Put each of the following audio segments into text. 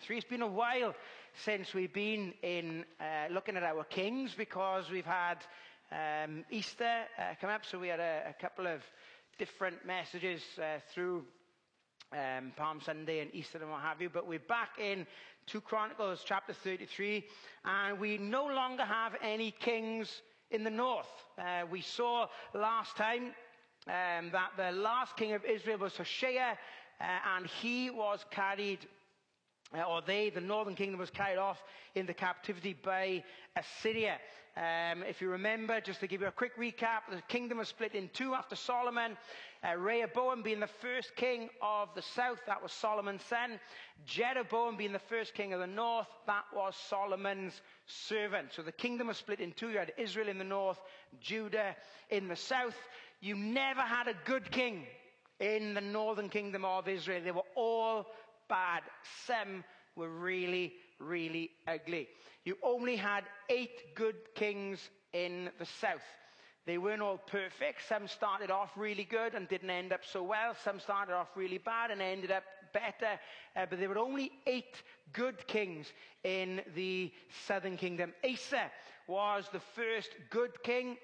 33. It's been a while since we've been in looking at our kings, because we've had Easter come up, so we had a couple of different messages through Palm Sunday and Easter and what have you. But we're back in 2 Chronicles chapter 33, and we no longer have any kings in the north. We saw last time that the last king of Israel was Hoshea, and he was carried, the northern kingdom was carried off into captivity by Assyria. If you remember, just to give you a quick recap, the kingdom was split in two after Solomon. Rehoboam being the first king of the south, that was Solomon's son. Jeroboam being the first king of the north, that was Solomon's servant. So the kingdom was split in two. You had Israel in the north, Judah in the south. You never had a good king in the northern kingdom of Israel. They were all bad. Some were really, really ugly. You only had 8 good kings in the south. They weren't all perfect. Some started off really good and didn't end up so well. Some started off really bad and ended up better. But there were only 8 good kings in the southern kingdom. Asa was the first good king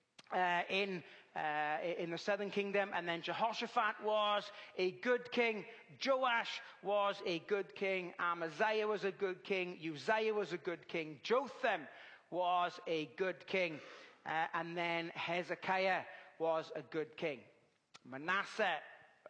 in the southern kingdom, and then Jehoshaphat was a good king. Joash was a good king. Amaziah was a good king. Uzziah was a good king. Jotham was a good king, and then Hezekiah was a good king. Manasseh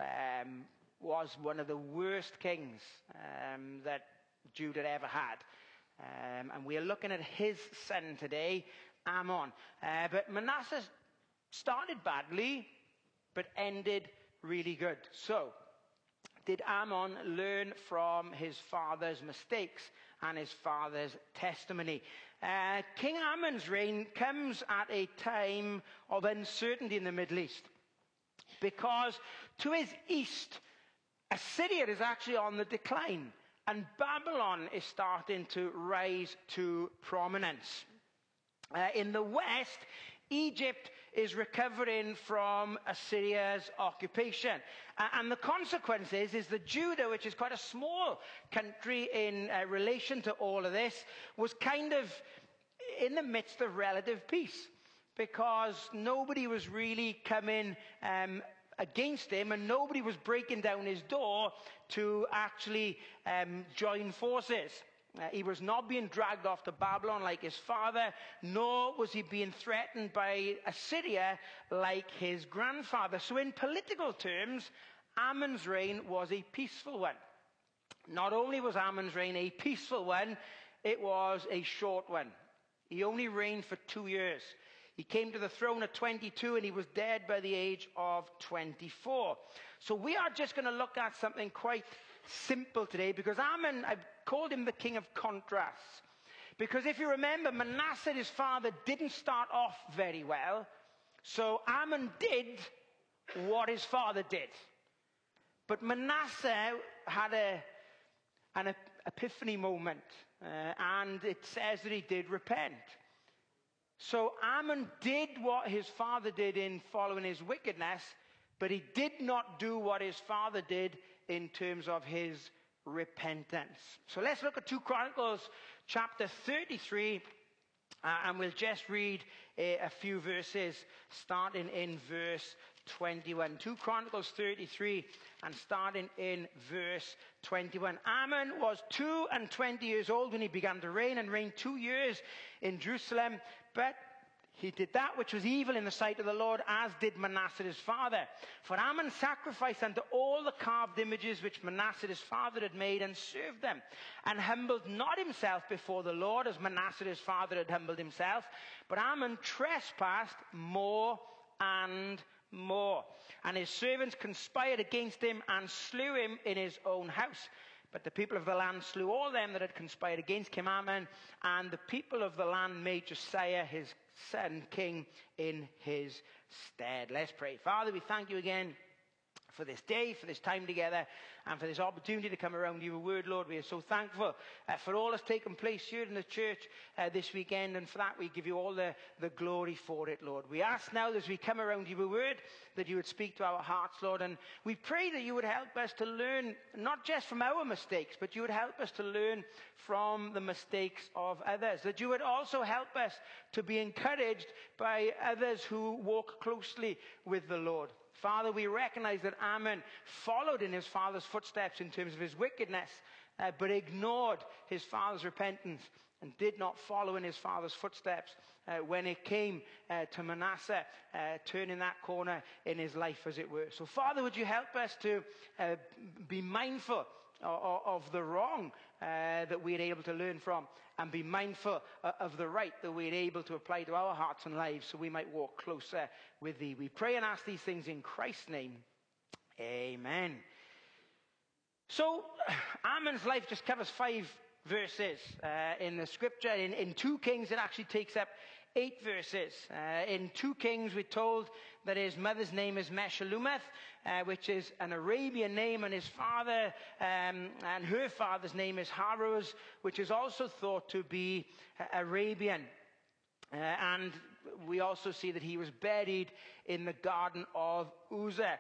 was one of the worst kings that Judah ever had, and we are looking at his son today, Ammon. But Manasseh started badly, but ended really good. So, did Ammon learn from his father's mistakes and his father's testimony? King Ammon's reign comes at a time of uncertainty in the Middle East, because to his east, Assyria is actually on the decline, and Babylon is starting to rise to prominence. In the west, Egypt is recovering from Assyria's occupation. And the consequence is that Judah, which is quite a small country in relation to all of this, was kind of in the midst of relative peace, because nobody was really coming against him, and nobody was breaking down his door to actually join forces. He was not being dragged off to Babylon like his father, nor was he being threatened by Assyria like his grandfather. So in political terms, Ammon's reign was a peaceful one. Not only was Ammon's reign a peaceful one, it was a short one. He only reigned for 2 years. He came to the throne at 22, and he was dead by the age of 24. So we are just going to look at something quite simple today, because Ammon, I've called him the king of contrasts. Because if you remember, Manasseh, his father, didn't start off very well. So Ammon did what his father did. But Manasseh had an epiphany moment, and it says that he did repent. So Ammon did what his father did in following his wickedness, but he did not do what his father did in terms of his repentance. So let's look at 2 Chronicles chapter 33, and we'll just read a few verses starting in verse 21. 2 Chronicles 33 and starting in verse 21. Ammon was 22 years old when he began to reign, and reigned 2 years in Jerusalem. But he did that which was evil in the sight of the Lord, as did Manasseh his father. For Ammon sacrificed unto all the carved images which Manasseh his father had made, and served them, and humbled not himself before the Lord, as Manasseh his father had humbled himself. But Ammon trespassed more and more, and his servants conspired against him, and slew him in his own house. But the people of the land slew all them that had conspired against King Ammon, and the people of the land made Josiah his son king in his stead. Let's pray. Father, we thank you again for this day, for this time together, and for this opportunity to come around your word, Lord. We are so thankful for all that's taken place here in the church this weekend, and for that we give you all the glory for it, Lord. We ask now as we come around your word that you would speak to our hearts, Lord, and we pray that you would help us to learn not just from our mistakes, but you would help us to learn from the mistakes of others, that you would also help us to be encouraged by others who walk closely with the Lord. Father, we recognize that Ammon followed in his father's footsteps in terms of his wickedness, but ignored his father's repentance and did not follow in his father's footsteps when it came to Manasseh turning that corner in his life, as it were. So, Father, would you help us to be mindful of the wrong that we're able to learn from, and be mindful of the right that we're able to apply to our hearts and lives so we might walk closer with thee. We pray and ask these things in Christ's name. Amen. So, Ammon's life just covers 5 verses in the scripture. In 2 Kings, it actually takes up 8 verses. In 2 Kings, we're told that his mother's name is Meshullemeth, which is an Arabian name, and his father and her father's name is Haruz, which is also thought to be Arabian. And we also see that he was buried in the Garden of Uzzah.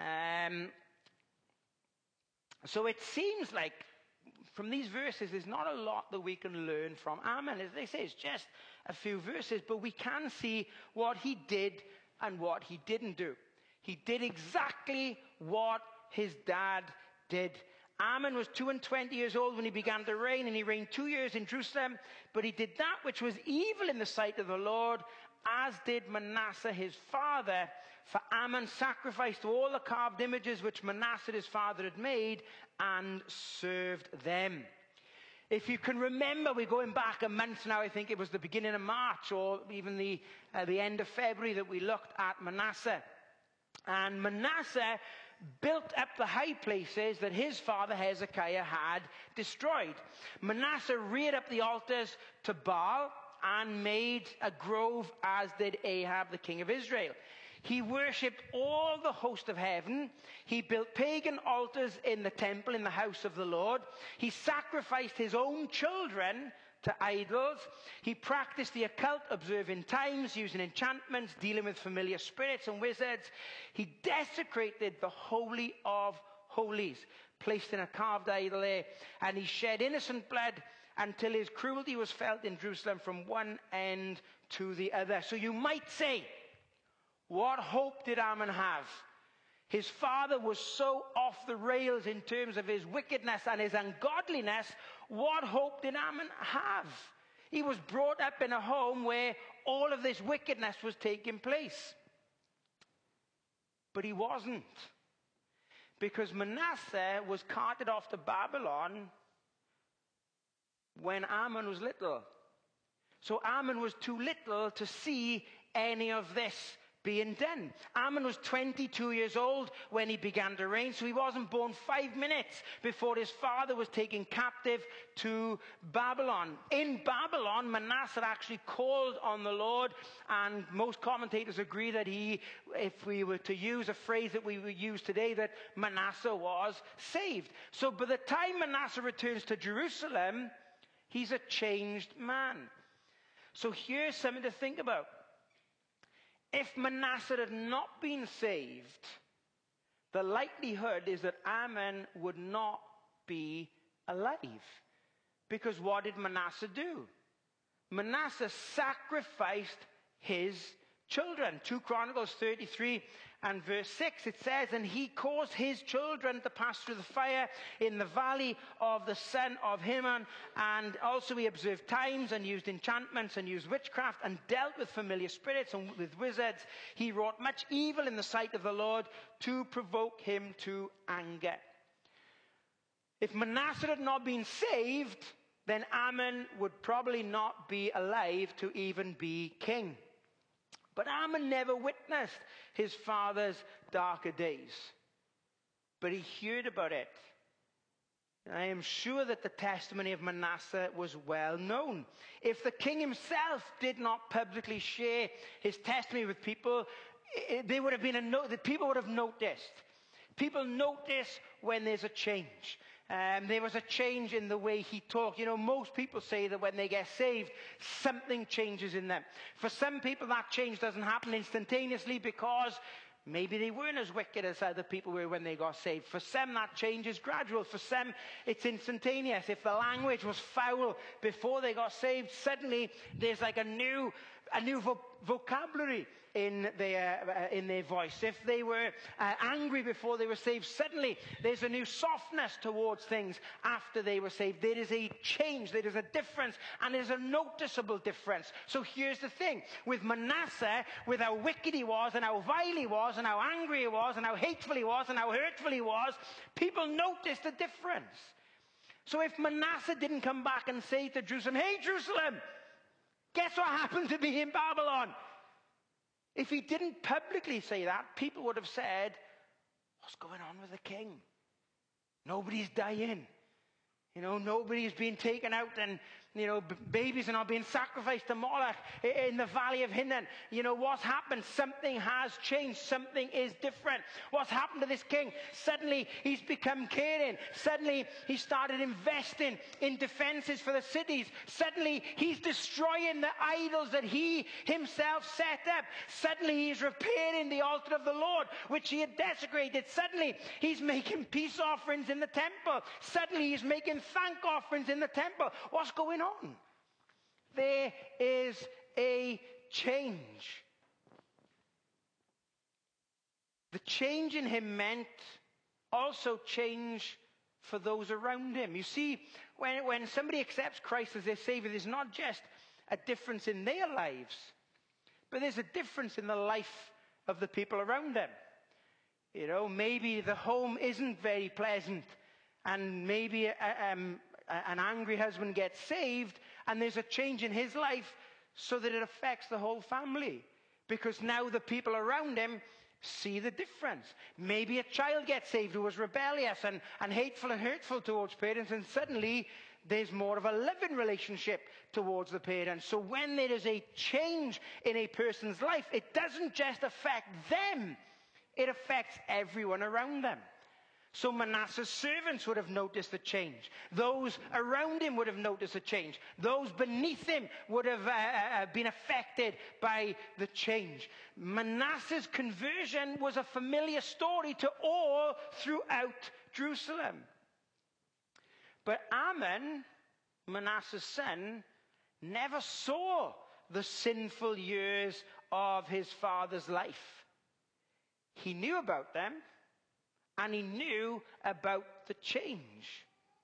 So it seems like from these verses, there's not a lot that we can learn from Ammon. As they say, it's just a few verses, but we can see what he did and what he didn't do. He did exactly what his dad did. Ammon was 22 years old when he began to reign, and he reigned 2 years in Jerusalem, but he did that which was evil in the sight of the Lord, as did Manasseh his father. For Ammon sacrificed to all the carved images which Manasseh his father had made, and served them. If you can remember, we're going back a month now. I think it was the beginning of March, or even the end of February, that we looked at Manasseh. And Manasseh built up the high places that his father Hezekiah had destroyed. Manasseh reared up the altars to Baal and made a grove, as did Ahab, the king of Israel. He worshipped all the host of heaven. He built pagan altars in the temple, in the house of the Lord. He sacrificed his own children to idols. He practiced the occult, observing times, using enchantments, dealing with familiar spirits and wizards. He desecrated the Holy of Holies, placed in a carved idol there, and he shed innocent blood until his cruelty was felt in Jerusalem from one end to the other. So you might say, what hope did Ammon have? His father was so off the rails in terms of his wickedness and his ungodliness. What hope did Ammon have? He was brought up in a home where all of this wickedness was taking place. But he wasn't. Because Manasseh was carted off to Babylon when Ammon was little. So Ammon was too little to see any of this being done. Ammon was 22 years old when he began to reign, so he wasn't born 5 minutes before his father was taken captive to Babylon. In Babylon, Manasseh actually called on the Lord, and most commentators agree that he, if we were to use a phrase that we would use today, that Manasseh was saved. So by the time Manasseh returns to Jerusalem, he's a changed man. So here's something to think about. If Manasseh had not been saved, the likelihood is that Ammon would not be alive. Because what did Manasseh do? Manasseh sacrificed his children. 2 Chronicles 33 and verse 6, it says, and he caused his children to pass through the fire in the valley of the son of Hinnom, and also he observed times and used enchantments and used witchcraft and dealt with familiar spirits and with wizards. He wrought much evil in the sight of the Lord to provoke him to anger. If Manasseh had not been saved, then Ammon would probably not be alive to even be king. But Ammon never witnessed his father's darker days. But he heard about it. And I am sure that the testimony of Manasseh was well known. If the king himself did not publicly share his testimony with people, there would have been that people would have noticed. People notice when there's a change. There was a change in the way he talked. You know, most people say that when they get saved, something changes in them. For some people, that change doesn't happen instantaneously because maybe they weren't as wicked as other people were when they got saved. For some, that change is gradual. For some, it's instantaneous. If the language was foul before they got saved, suddenly there's like a new vocabulary in their voice. If they were angry before they were saved, suddenly there's a new softness towards things after they were saved. There is a change, there is a difference, and there's a noticeable difference. So here's the thing. With Manasseh, with how wicked he was, and how vile he was, and how angry he was, and how hateful he was, and how hurtful he was, people noticed the difference. So if Manasseh didn't come back and say to Jerusalem, "Hey, Jerusalem, guess what happened to me in Babylon?" If he didn't publicly say that, people would have said, "What's going on with the king? Nobody's dying. You know, nobody's being taken out, and, you know, babies are not being sacrificed to Moloch in the valley of Hinnom. You know, what's happened? Something has changed. Something is different. What's happened to this king? Suddenly, he's become caring. Suddenly, he started investing in defenses for the cities. Suddenly, he's destroying the idols that he himself set up. Suddenly, he's repairing the altar of the Lord, which he had desecrated. Suddenly, he's making peace offerings in the temple. Suddenly, he's making thank offerings in the temple. What's going on? There is a change. The change in him meant also change for those around him. You see, when somebody accepts Christ as their Savior, there's not just a difference in their lives, but there's a difference in the life of the people around them. You know, maybe the home isn't very pleasant, and maybe an angry husband gets saved, and there's a change in his life so that it affects the whole family. Because now the people around him see the difference. Maybe a child gets saved who was rebellious and hateful and hurtful towards parents, and suddenly there's more of a loving relationship towards the parents. So when there is a change in a person's life, it doesn't just affect them, it affects everyone around them. So Manasseh's servants would have noticed the change. Those around him would have noticed the change. Those beneath him would have been affected by the change. Manasseh's conversion was a familiar story to all throughout Jerusalem. But Amon, Manasseh's son, never saw the sinful years of his father's life. He knew about them, and he knew about the change.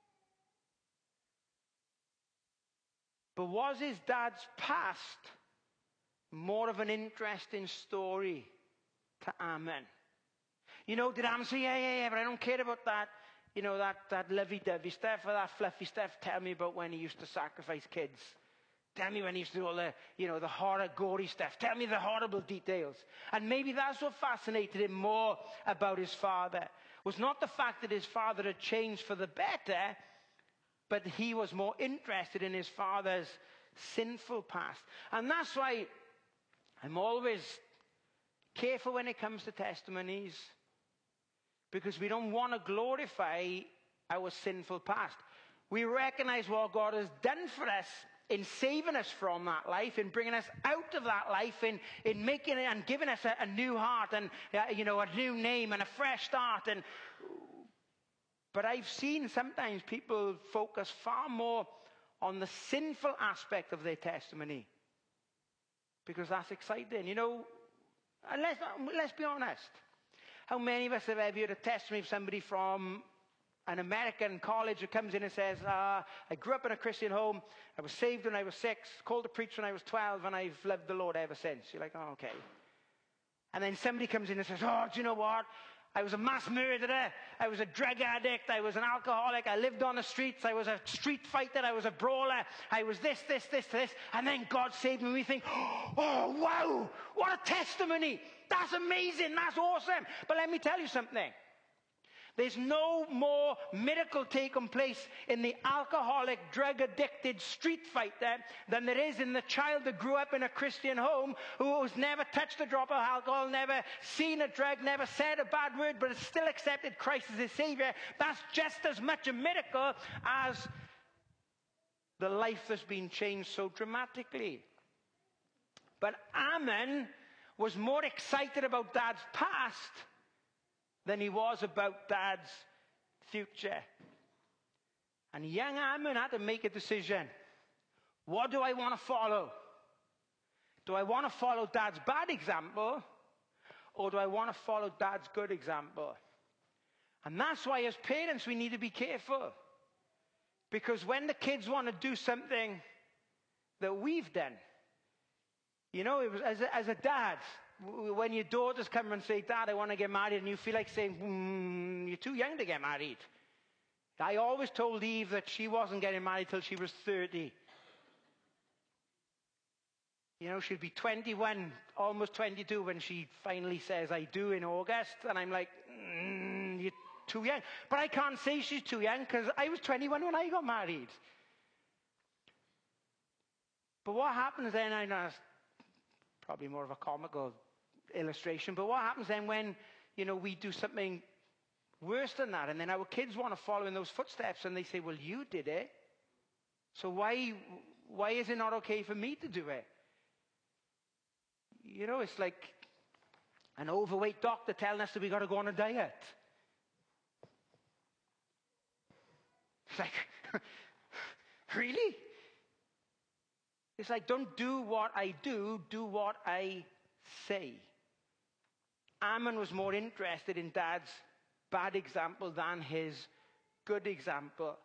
But was his dad's past more of an interesting story to Amon? You know, did Amon say, yeah, but I don't care about that, you know, that lovey-dovey stuff or that fluffy stuff. Tell me about when he used to sacrifice kids. Tell me when he used to do all the, you know, the horror, gory stuff. Tell me the horrible details. And maybe that's what fascinated him more about his father. Was not the fact that his father had changed for the better, but he was more interested in his father's sinful past. And that's why I'm always careful when it comes to testimonies, because we don't want to glorify our sinful past. We recognize what God has done for us in saving us from that life, in bringing us out of that life, in making it and giving us a new heart and, you know, a new name and a fresh start. But I've seen sometimes people focus far more on the sinful aspect of their testimony, because that's exciting. You know, let's be honest. How many of us have ever heard a testimony of somebody from an American college who comes in and says, I grew up in a Christian home, I was saved when I was 6, called to preach when I was 12, and I've loved the Lord ever since. You're like, oh, okay. And then somebody comes in and says, oh, do you know what? I was a mass murderer, I was a drug addict, I was an alcoholic, I lived on the streets, I was a street fighter, I was a brawler, I was this, and then God saved me. We think, oh, wow, what a testimony. That's amazing, that's awesome. But let me tell you something. There's no more miracle taking place in the alcoholic, drug-addicted street fighter than there is in the child that grew up in a Christian home who's never touched a drop of alcohol, never seen a drug, never said a bad word, but has still accepted Christ as his Savior. That's just as much a miracle as the life that's been changed so dramatically. But Ammon was more excited about Dad's past than he was about Dad's future. And young Ammon had to make a decision. What do I want to follow? Do I want to follow Dad's bad example? Or do I want to follow Dad's good example? And that's why as parents we need to be careful. Because when the kids want to do something that we've done, you know, it was as a dad, when your daughters come and say, Dad, I want to get married, and you feel like saying, you're too young to get married. I always told Eve that she wasn't getting married till she was 30. You know, she'd be 21, almost 22 when she finally says, I do in August. And I'm like, you're too young. But I can't say she's too young because I was 21 when I got married. But what happens then, I know it's probably more of a comical illustration, but what happens then when, you know, we do something worse than that, and then our kids want to follow in those footsteps, and they say, well, you did it, so why is it not okay for me to do it? You know, it's like an overweight doctor telling us that we got to go on a diet. It's like, really? It's like, don't do what I do what I say. Ammon was more interested in Dad's bad example than his good example.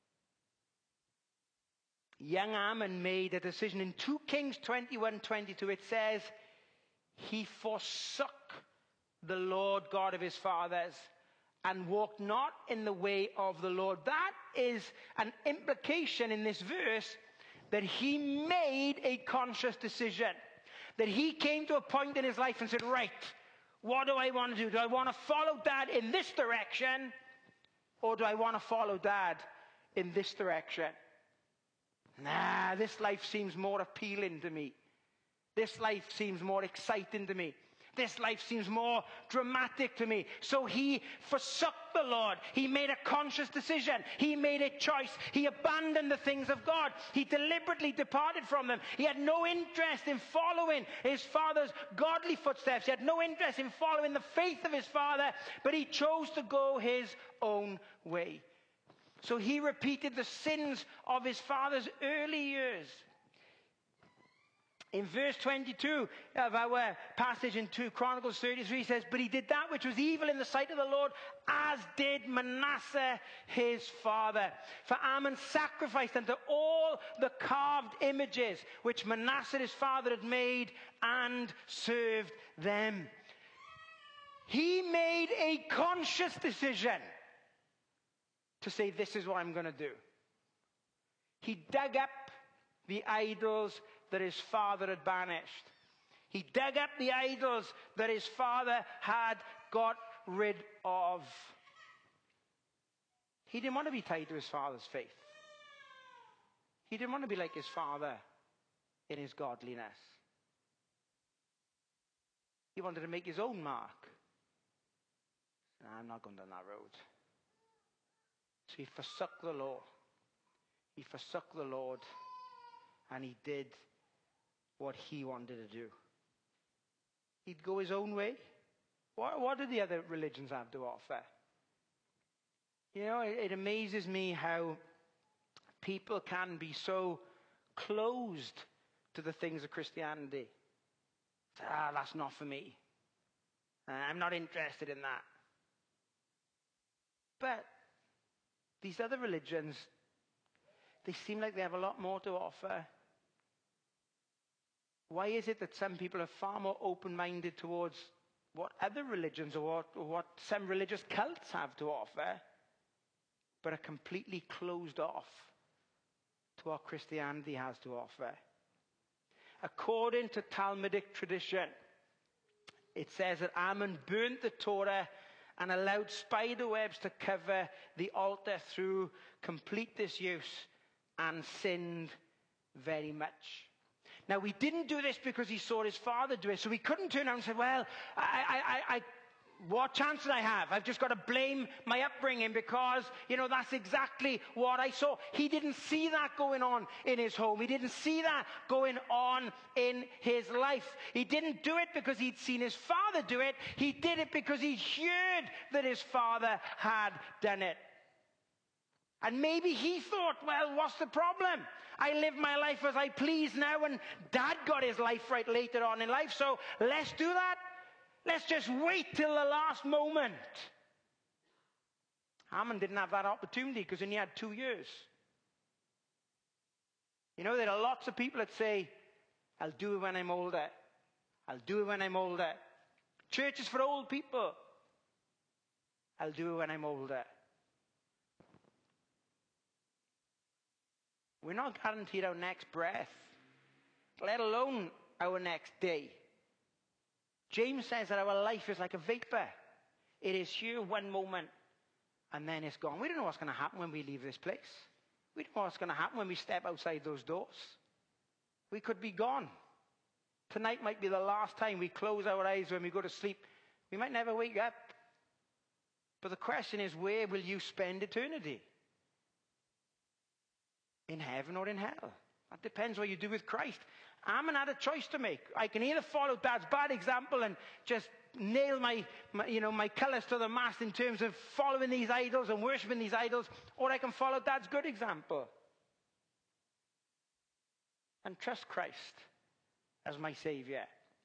Young Ammon made a decision in 2 Kings 21:22. It says, he forsook the Lord God of his fathers and walked not in the way of the Lord. That is an implication in this verse that he made a conscious decision. That he came to a point in his life and said, right, what do I want to do? Do I want to follow Dad in this direction? Or do I want to follow Dad in this direction? Nah, this life seems more appealing to me. This life seems more exciting to me. This life seems more dramatic to me. So he forsook the Lord. He made a conscious decision. He made a choice. He abandoned the things of God. He deliberately departed from them. He had no interest in following his father's godly footsteps. He had no interest in following the faith of his father, but he chose to go his own way. So he repeated the sins of his father's early years. In verse 22 of our passage in 2 Chronicles 33, it says, but he did that which was evil in the sight of the Lord, as did Manasseh his father. For Ammon sacrificed unto all the carved images which Manasseh his father had made and served them. He made a conscious decision to say, this is what I'm going to do. He dug up the idols that his father had banished. He dug up the idols that his father had got rid of. He didn't want to be tied to his father's faith. He didn't want to be like his father in his godliness. He wanted to make his own mark. I'm not going down that road. So he forsook the law. He forsook the Lord, and he did what he wanted to do. He'd go his own way. What do the other religions have to offer? You know, it amazes me how people can be so closed to the things of Christianity. That's not for me. I'm not interested in that. But these other religions, they seem like they have a lot more to offer. Why is it that some people are far more open-minded towards what other religions or what some religious cults have to offer, but are completely closed off to what Christianity has to offer? According to Talmudic tradition, it says that Ammon burnt the Torah and allowed spider webs to cover the altar through complete disuse, and sinned very much. Now, he didn't do this because he saw his father do it, so he couldn't turn around and say, well, what chance did I have? I've just got to blame my upbringing because, that's exactly what I saw. He didn't see that going on in his home. He didn't see that going on in his life. He didn't do it because he'd seen his father do it. He did it because he heard that his father had done it. And maybe he thought, well, what's the problem? I live my life as I please now, and Dad got his life right later on in life, so let's do that. Let's just wait till the last moment. Haman didn't have that opportunity because he only had 2 years. There are lots of people that say, I'll do it when I'm older. I'll do it when I'm older. Church is for old people. I'll do it when I'm older. We're not guaranteed our next breath, let alone our next day. James says that our life is like a vapor. It is here one moment, and then it's gone. We don't know what's going to happen when we leave this place. We don't know what's going to happen when we step outside those doors. We could be gone. Tonight might be the last time we close our eyes when we go to sleep. We might never wake up. But the question is, where will you spend eternity? In heaven or in hell? That depends what you do with Christ. Haman had a choice to make. I can either follow Dad's bad example and just nail my colours to the mast in terms of following these idols and worshipping these idols, or I can follow Dad's good example and trust Christ as my Saviour.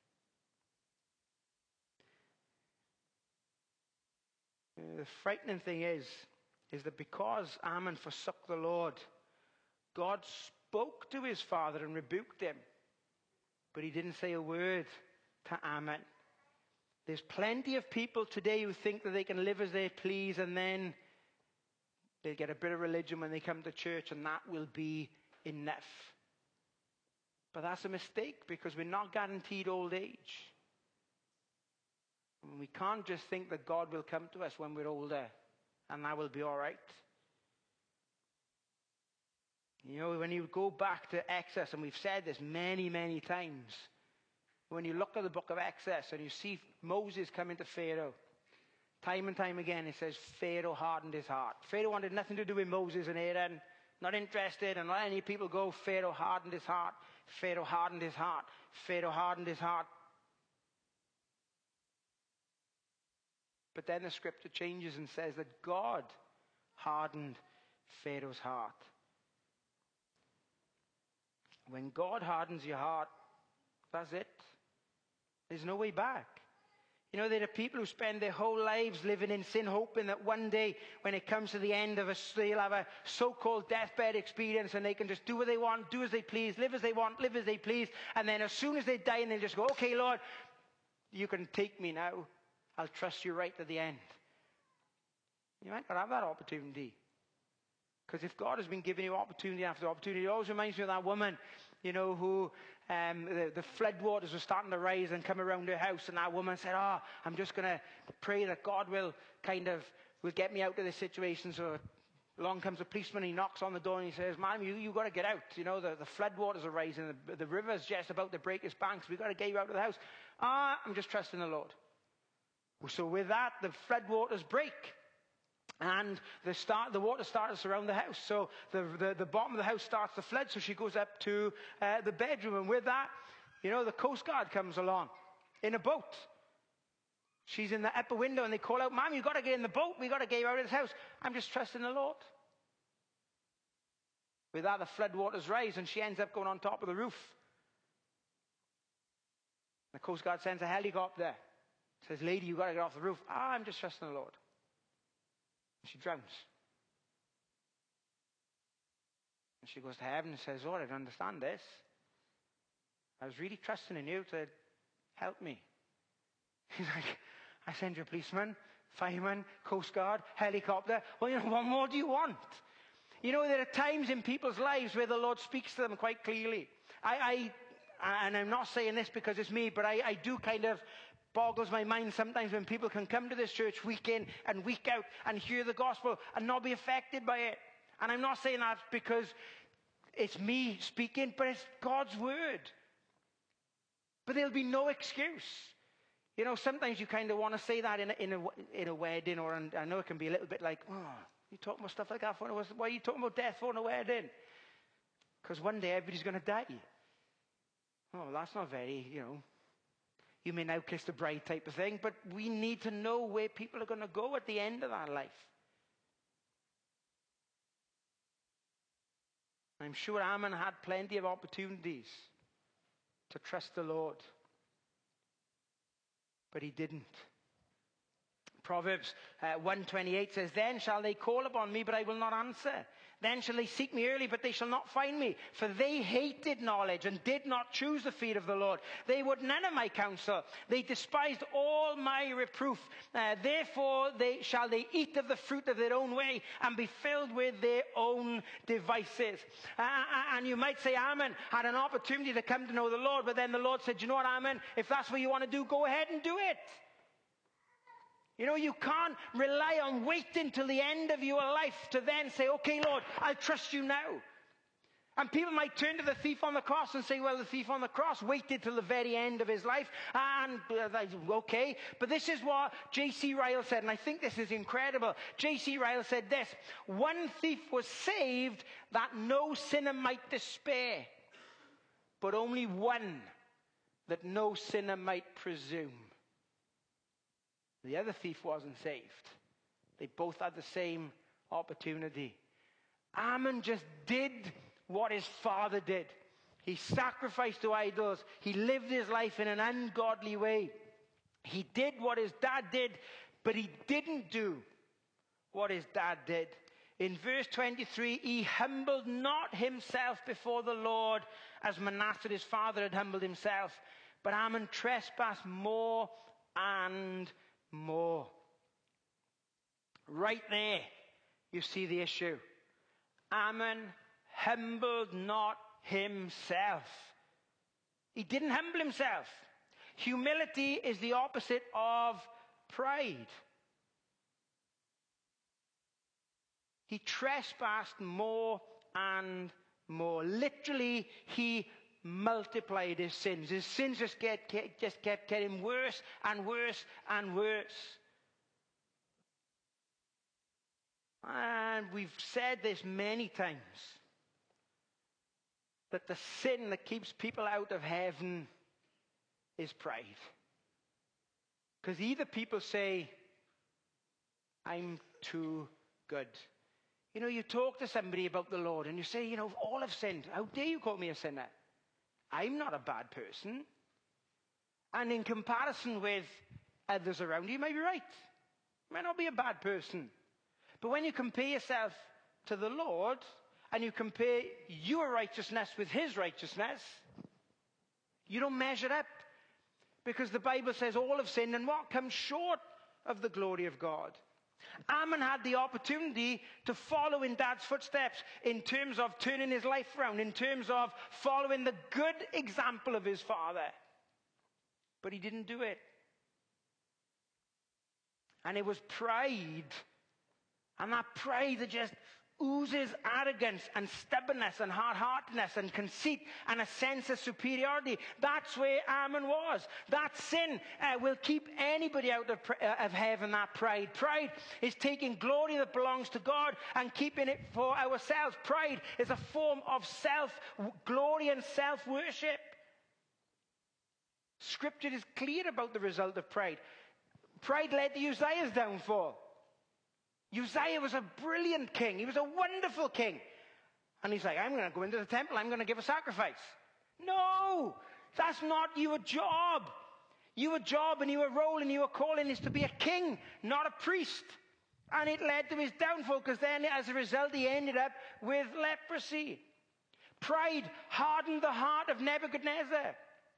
The frightening thing is that because Haman forsook the Lord, God spoke to his father and rebuked him, but he didn't say a word to Haman. There's plenty of people today who think that they can live as they please, and then they get a bit of religion when they come to church, and that will be enough. But that's a mistake, because we're not guaranteed old age. And we can't just think that God will come to us when we're older, and that will be all right. When you go back to Exodus, and we've said this many, many times, when you look at the book of Exodus and you see Moses coming to Pharaoh, time and time again it says Pharaoh hardened his heart. Pharaoh wanted nothing to do with Moses and Aaron, not interested, and let any people go. Pharaoh hardened his heart. Pharaoh hardened his heart. Pharaoh hardened his heart. But then the scripture changes and says that God hardened Pharaoh's heart. When God hardens your heart, that's it. There's no way back. There are people who spend their whole lives living in sin, hoping that one day, when it comes to the end of they'll have a so-called deathbed experience, and they can just do what they want, do as they please, live as they want, live as they please. And then as soon as they die, and they'll just go, okay, Lord, you can take me now. I'll trust you right to the end. You might not have that opportunity. Because if God has been giving you opportunity after opportunity, it always reminds me of that woman, who the floodwaters were starting to rise and come around her house. And that woman said, I'm just going to pray that God will will get me out of this situation. So along comes a policeman, he knocks on the door and he says, "Madam, you got to get out. The floodwaters are rising. The river's just about to break its banks. We've got to get you out of the house." I'm just trusting the Lord. So with that, the floodwaters break. And the water started to surround the house. So the bottom of the house starts to flood. So she goes up to the bedroom. And with that, the Coast Guard comes along in a boat. She's in the upper window and they call out, "Ma'am, you've got to get in the boat. We've got to get you out of this house." "I'm just trusting the Lord." With that, the floodwaters rise and she ends up going on top of the roof. The Coast Guard sends a helicopter. Says, "Lady, you've got to get off the roof." "I'm just trusting the Lord." She drowns. And she goes to heaven and says, "Lord, I don't understand this. I was really trusting in you to help me." He's like, "I send you a policeman, fireman, Coast Guard, helicopter. Well, what more do you want?" There are times in people's lives where the Lord speaks to them quite clearly. And I'm not saying this because it's me, but I do kind of Boggles my mind sometimes when people can come to this church week in and week out and hear the gospel and not be affected by it. And I'm not saying that because it's me speaking, but it's God's word. But there'll be no excuse. You know, sometimes you kind of want to say that in a wedding, or I know it can be a little bit like, oh, you talking about stuff like that for why are you talking about death for a wedding? Because one day everybody's going to die. Oh, that's not very, you may now kiss the bride type of thing, but we need to know where people are going to go at the end of that life. I'm sure Ammon had plenty of opportunities to trust the Lord, but he didn't. Proverbs 1:28 says, "Then shall they call upon me, but I will not answer. Then shall they seek me early, but they shall not find me. For they hated knowledge and did not choose the fear of the Lord. They would none of my counsel. They despised all my reproof. Therefore shall they eat of the fruit of their own way and be filled with their own devices." And you might say Ammon had an opportunity to come to know the Lord, but then the Lord said, you know what, Ammon? If that's what you want to do, go ahead and do it. You can't rely on waiting till the end of your life to then say, okay, Lord, I'll trust you now. And people might turn to the thief on the cross and say, well, the thief on the cross waited till the very end of his life. And okay, but this is what J.C. Ryle said, and I think this is incredible. J.C. Ryle said this: "One thief was saved that no sinner might despair, but only one that no sinner might presume." The other thief wasn't saved. They both had the same opportunity. Ammon just did what his father did. He sacrificed to idols. He lived his life in an ungodly way. He did what his dad did, but he didn't do what his dad did. In verse 23, he humbled not himself before the Lord as Manasseh his father had humbled himself, but Ammon trespassed more and more. Right there, you see the issue. Ammon humbled not himself. He didn't humble himself. Humility is the opposite of pride. He trespassed more and more. Literally, he multiplied his sins. His sins just kept getting worse and worse and worse. And we've said this many times, that the sin that keeps people out of heaven is pride. Because either people say, I'm too good. You talk to somebody about the Lord and you say, all have sinned. How dare you call me a sinner? I'm not a bad person. And in comparison with others around you, you might be right. You might not be a bad person. But when you compare yourself to the Lord and you compare your righteousness with his righteousness, you don't measure up. Because the Bible says all have sinned and what? Comes short of the glory of God. Ammon had the opportunity to follow in Dad's footsteps in terms of turning his life around, in terms of following the good example of his father. But he didn't do it. And it was pride. And that pride that just oozes arrogance and stubbornness and hard-heartedness and conceit and a sense of superiority. That's where Ammon was. That sin will keep anybody out of heaven, that pride. Pride is taking glory that belongs to God and keeping it for ourselves. Pride is a form of self-glory and self-worship. Scripture is clear about the result of pride. Pride led to Uzziah's downfall. Uzziah was a brilliant king. He was a wonderful king. And he's like, I'm going to go into the temple. I'm going to give a sacrifice. No, that's not your job. Your job and your role and your calling is to be a king, not a priest. And it led to his downfall because then as a result he ended up with leprosy. Pride hardened the heart of Nebuchadnezzar.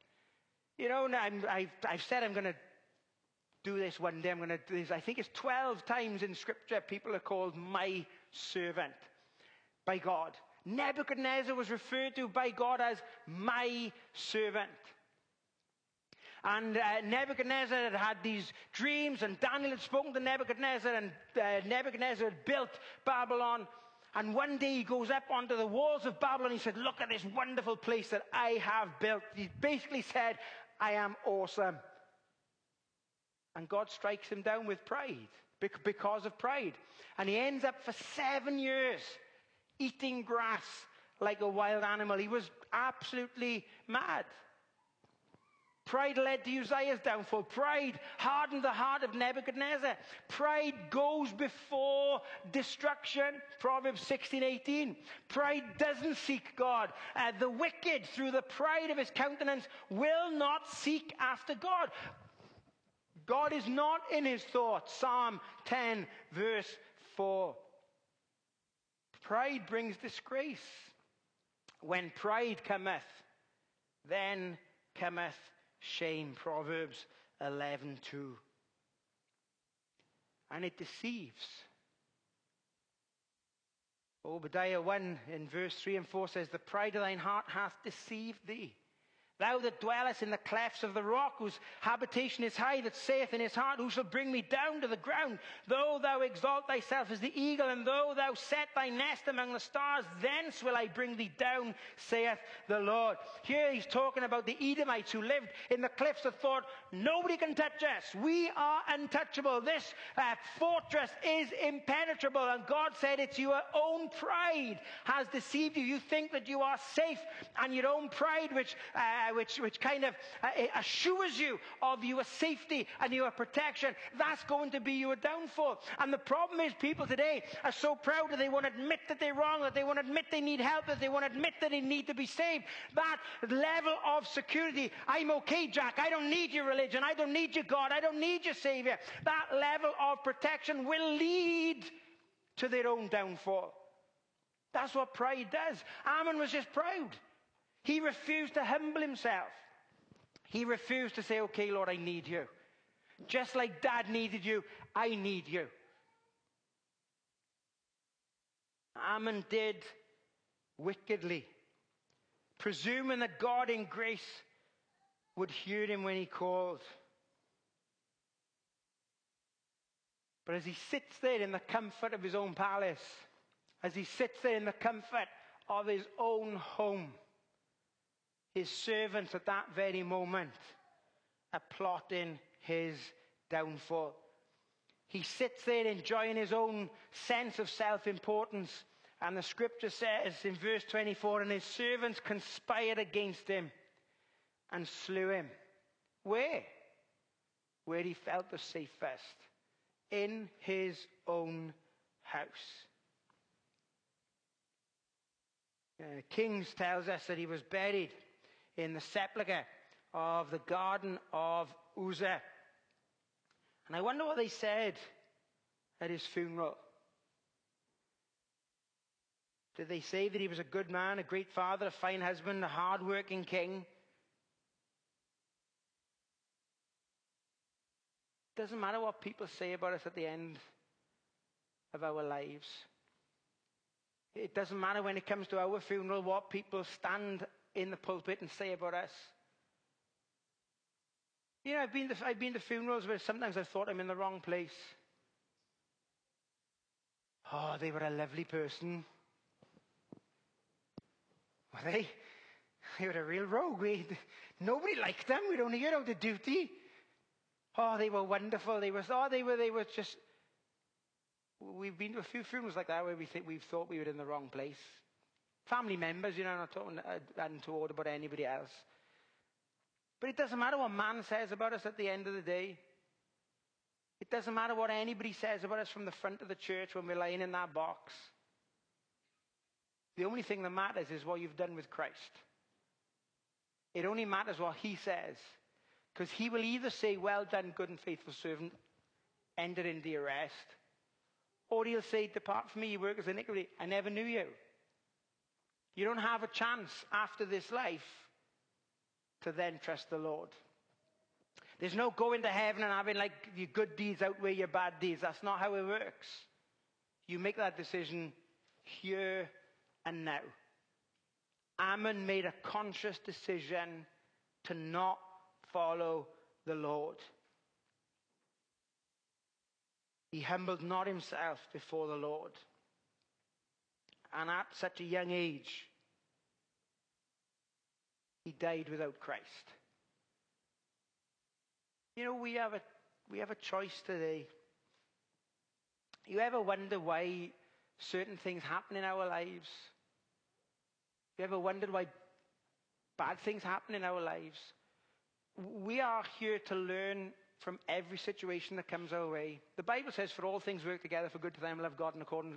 I've said I'm going to do this one day. I'm going to do this. I think it's 12 times in Scripture people are called my servant by God. Nebuchadnezzar was referred to by God as my servant. And Nebuchadnezzar had these dreams, and Daniel had spoken to Nebuchadnezzar, and Nebuchadnezzar had built Babylon. And one day he goes up onto the walls of Babylon. He said, look at this wonderful place that I have built. He basically said, I am awesome. And God strikes him down with pride, because of pride. And he ends up for 7 years eating grass like a wild animal. He was absolutely mad. Pride led to Uzziah's downfall. Pride hardened the heart of Nebuchadnezzar. Pride goes before destruction. Proverbs 16:18. Pride doesn't seek God. The wicked, through the pride of his countenance, will not seek after God. God is not in his thoughts. Psalm 10, verse 4. Pride brings disgrace. When pride cometh, then cometh shame. Proverbs 11:2. And it deceives. Obadiah 1 in verse 3 and 4 says, the pride of thine heart hath deceived thee. Thou that dwellest in the clefts of the rock, whose habitation is high, that saith in his heart, who shall bring me down to the ground? Though thou exalt thyself as the eagle, and though thou set thy nest among the stars, thence will I bring thee down, saith the Lord. Here he's talking about the Edomites who lived in the cliffs that thought, nobody can touch us. We are untouchable. This fortress is impenetrable. And God said, it's your own pride has deceived you. You think that you are safe, and your own pride, which kind of assures you of your safety and your protection, that's going to be your downfall. And the problem is, people today are so proud that they won't admit that they're wrong, that they won't admit they need help, that they won't admit that they need to be saved. That level of security, I'm okay, Jack, I don't need your religion, I don't need your God, I don't need your Savior. That level of protection will lead to their own downfall. That's what pride does. Ammon was just proud. He refused to humble himself. He refused to say, okay, Lord, I need you. Just like Dad needed you, I need you. Ammon did wickedly, presuming that God in grace would hear him when he called. But as he sits there in the comfort of his own palace, as he sits there in the comfort of his own home, his servants at that very moment are plotting his downfall. He sits there enjoying his own sense of self-importance. And the scripture says in verse 24, and his servants conspired against him and slew him. Where? Where he felt the safest. In his own house. Kings tells us that he was buried in the sepulchre of the garden of Uzzah. And I wonder what they said at his funeral. Did they say that he was a good man, a great father, a fine husband, a hard-working king? It doesn't matter what people say about us at the end of our lives. It doesn't matter when it comes to our funeral what people stand in the pulpit and say about us. You know, I've been to funerals where sometimes I've thought I'm in the wrong place. Oh, they were a lovely person. Were they? They were a real rogue. Nobody liked them. We'd only get out of duty. Oh, they were wonderful. They were just... We've been to a few funerals like that where we've thought we were in the wrong place. Family members, you know, not talking untoward about anybody else. But it doesn't matter what man says about us at the end of the day. It doesn't matter what anybody says about us from the front of the church when we're lying in that box. The only thing that matters is what you've done with Christ. It only matters what he says. Because he will either say, well done, good and faithful servant, enter into your rest. Or he'll say, depart from me, you workers of iniquity, I never knew you. You don't have a chance after this life to then trust the Lord. There's no going to heaven and having like your good deeds outweigh your bad deeds. That's not how it works. You make that decision here and now. Ammon made a conscious decision to not follow the Lord. He humbled not himself before the Lord. And at such a young age, he died without Christ. You know, we have a choice today. You ever wonder why certain things happen in our lives? You ever wondered why bad things happen in our lives? We are here to learn from every situation that comes our way. The Bible says, for all things work together for good to them who love God and according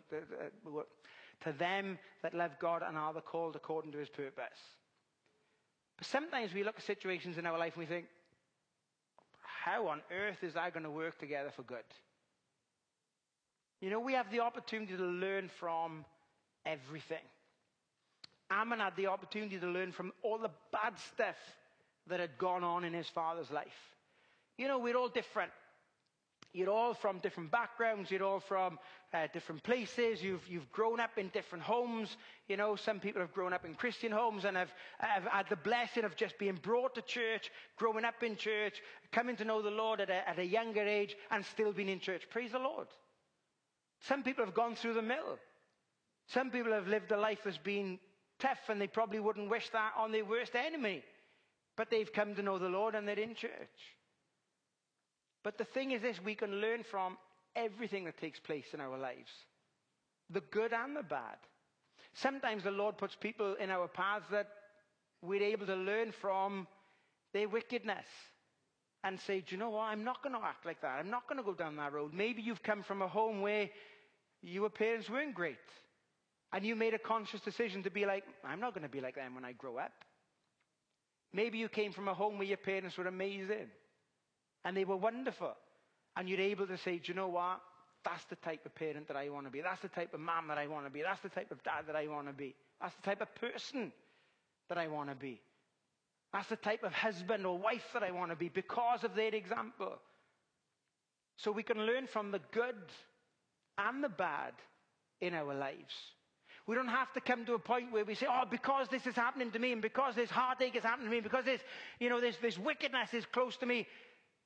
to them that love God and are called according to his purpose. But sometimes we look at situations in our life and we think, how on earth is that going to work together for good? You know, we have the opportunity to learn from everything. Ammon had the opportunity to learn from all the bad stuff that had gone on in his father's life. You know, we're all different. You're all from different backgrounds. You're all from different places. You've grown up in different homes. You know, some people have grown up in Christian homes and have had the blessing of just being brought to church, growing up in church, coming to know the Lord at a younger age, and still being in church. Praise the Lord. Some people have gone through the mill. Some people have lived a life that's been tough, and they probably wouldn't wish that on their worst enemy. But they've come to know the Lord and they're in church. But the thing is this, we can learn from everything that takes place in our lives. The good and the bad. Sometimes the Lord puts people in our paths that we're able to learn from their wickedness. And say, do you know what? I'm not going to act like that. I'm not going to go down that road. Maybe you've come from a home where your parents weren't great. And you made a conscious decision to be like, I'm not going to be like them when I grow up. Maybe you came from a home where your parents were amazing. And they were wonderful. And you're able to say, do you know what? That's the type of parent that I want to be. That's the type of mom that I want to be. That's the type of dad that I want to be. That's the type of person that I want to be. That's the type of husband or wife that I want to be because of their example. So we can learn from the good and the bad in our lives. We don't have to come to a point where we say, oh, because this is happening to me, and because this heartache is happening to me, because this wickedness is close to me,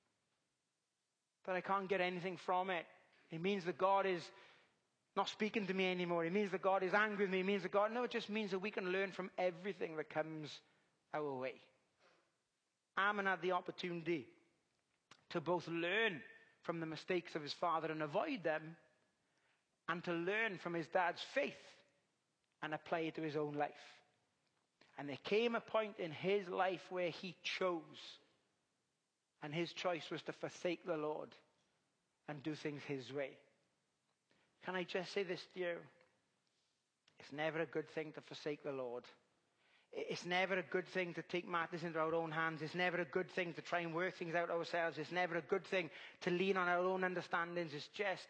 that I can't get anything from it. It means that God is not speaking to me anymore. It means that God is angry with me. It means that God... No, it just means that we can learn from everything that comes our way. Ammon had the opportunity to both learn from the mistakes of his father and avoid them, and to learn from his dad's faith and apply it to his own life. And there came a point in his life where he chose, and his choice was to forsake the Lord and do things his way. Can I just say this to you? It's never a good thing to forsake the Lord. It's never a good thing to take matters into our own hands. It's never a good thing to try and work things out ourselves. It's never a good thing to lean on our own understandings. It's just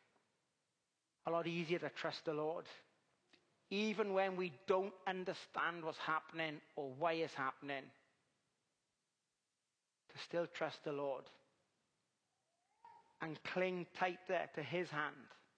a lot easier to trust the Lord. Even when we don't understand what's happening or why it's happening, to still trust the Lord and cling tight there to his hand.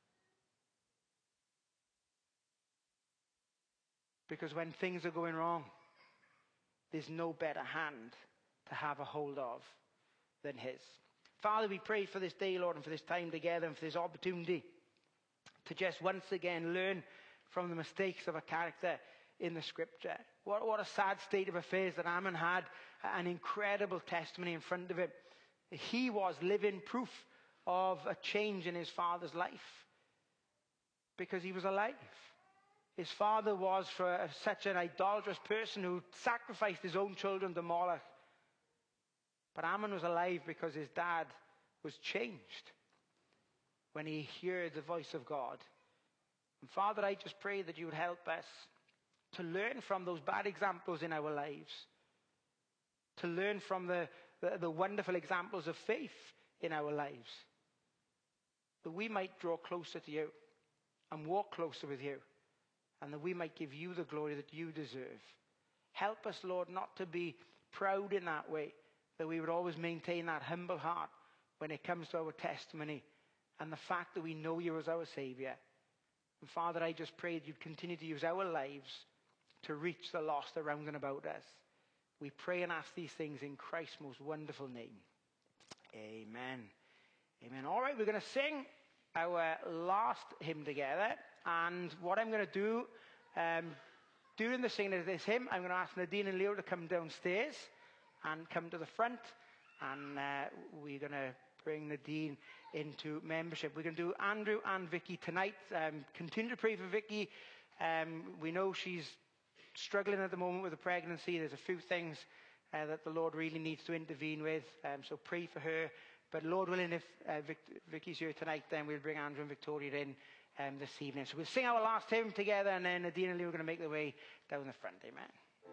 Because when things are going wrong, there's no better hand to have a hold of than his. Father, we pray for this day, Lord, and for this time together, and for this opportunity to just once again learn from the mistakes of a character in the scripture. What a sad state of affairs that Ammon had an incredible testimony in front of him. He was living proof of a change in his father's life because he was alive. His father was such an idolatrous person who sacrificed his own children to Moloch. But Ammon was alive because his dad was changed when he heard the voice of God. And Father, I just pray that you would help us to learn from those bad examples in our lives, to learn from the wonderful examples of faith in our lives, that we might draw closer to you and walk closer with you, and that we might give you the glory that you deserve. Help us, Lord, not to be proud in that way, that we would always maintain that humble heart when it comes to our testimony and the fact that we know you as our Savior. And Father, I just pray that you'd continue to use our lives to reach the lost around and about us. We pray and ask these things in Christ's most wonderful name. Amen. Amen. All right, we're going to sing our last hymn together. And what I'm going to do during the singing of this hymn, I'm going to ask Nadine and Leo to come downstairs and come to the front. And we're going to bring Nadine into membership. We're going to do Andrew and Vicky tonight. Continue to pray for Vicky. We know she's struggling at the moment with a pregnancy. There's a few things that the Lord really needs to intervene with. So pray for her. But Lord willing, if Vicky's here tonight, then we'll bring Andrew and Victoria in this evening. So we'll sing our last hymn together, and then Nadine and Leo are going to make their way down the front. Amen.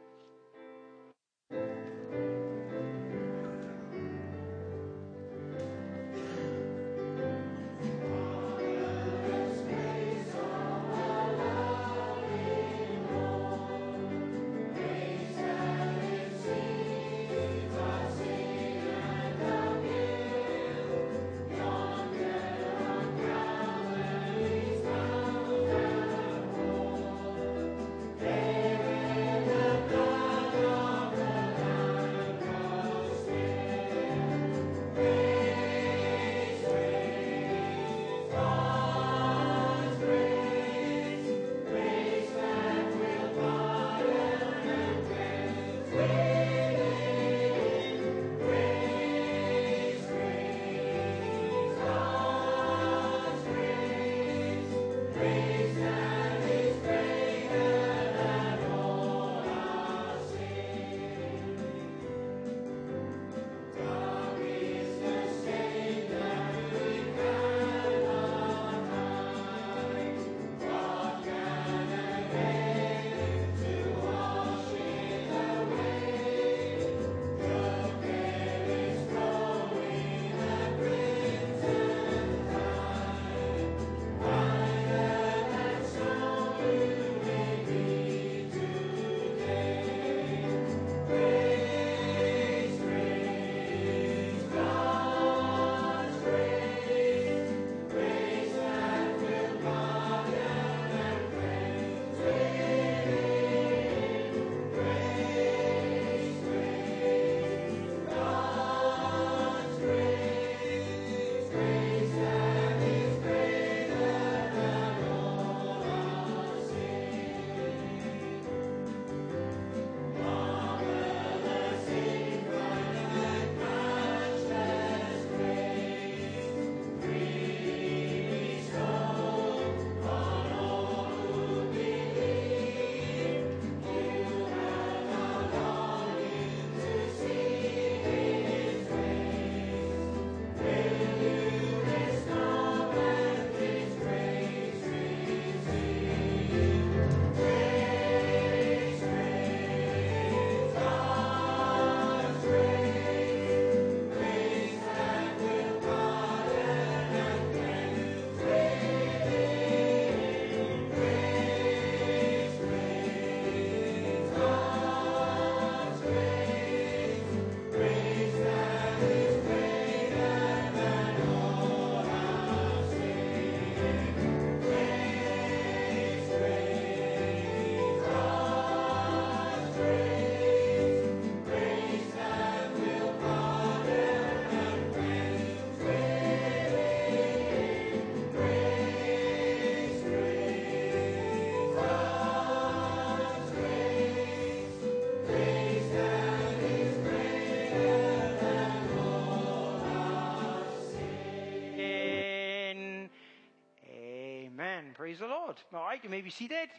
Praise the Lord. All right, you may be seated.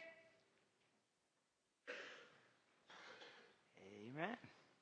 Amen.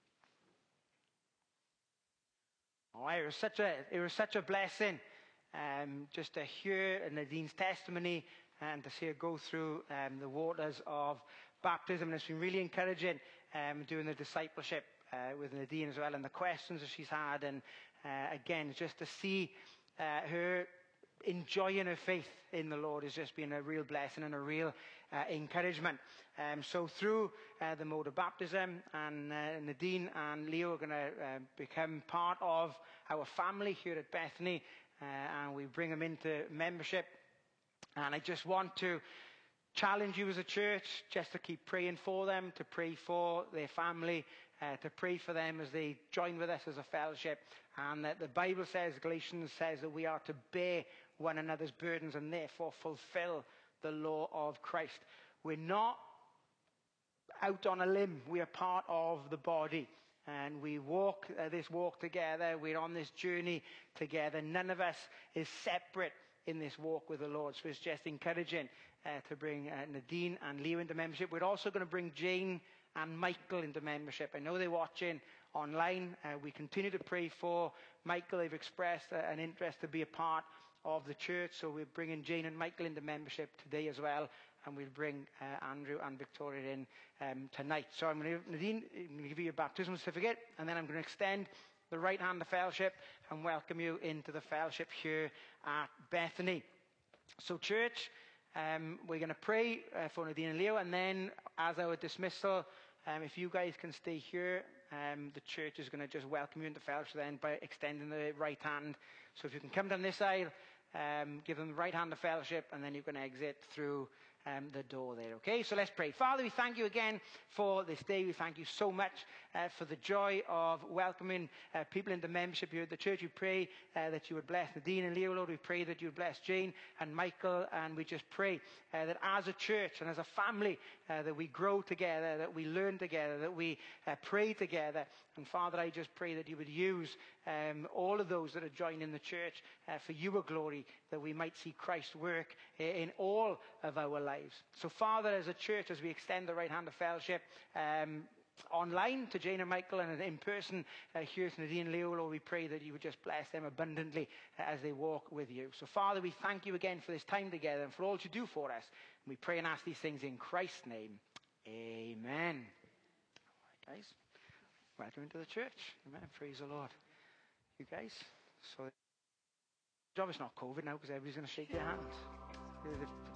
All right, it was such a blessing just to hear Nadine's testimony and to see her go through the waters of baptism. And it's been really encouraging doing the discipleship with Nadine as well, and the questions that she's had. And again, just to see her enjoying her faith in the Lord has just been a real blessing and a real encouragement. So through the mode of baptism, and Nadine and Leo are going to become part of our family here at Bethany, and we bring them into membership. And I just want to challenge you as a church just to keep praying for them, to pray for their family, to pray for them as they join with us as a fellowship. And that the Bible says, Galatians says, that we are to bear one another's burdens and therefore fulfill the law of Christ. We're not out on a limb. We are part of the body. And we walk this walk together. We're on this journey together. None of us is separate in this walk with the Lord. So it's just encouraging to bring Nadine and Leo into membership. We're also going to bring Jane and Michael into membership. I know they're watching online. We continue to pray for Michael. They've expressed an interest to be a part of the church. So we're bringing Jane and Michael into membership today as well. And we'll bring Andrew and Victoria in tonight. So Nadine, I'm going to give you a baptismal certificate, and then I'm going to extend the right hand of fellowship and welcome you into the fellowship here at Bethany. So church, we're going to pray for Nadine and Leo, and then as our dismissal, if you guys can stay here, the church is going to just welcome you into fellowship then by extending the right hand. So if you can come down this aisle, give them the right hand of fellowship, and then you can exit through the door there. Okay, so let's pray. Father, we thank you again for this day. We thank you so much for the joy of welcoming people into membership here at the church. We pray that you would bless Nadine and Leo, Lord. We pray that you would bless Jane and Michael, and we just pray that as a church and as a family that we grow together, that we learn together, that we pray together. And Father, I just pray that you would use all of those that are joining the church for your glory, that we might see Christ work in all of our lives. So Father, as a church, as we extend the right hand of fellowship online to Jane and Michael, and in person here to Nadine and Leo, Lord, we pray that you would just bless them abundantly as they walk with you. So Father, we thank you again for this time together and for all you do for us. And we pray and ask these things in Christ's name. Amen. All right, guys, welcome into the church. Amen. Praise the Lord. You guys, so the job is not COVID now because everybody's going to shake your hand.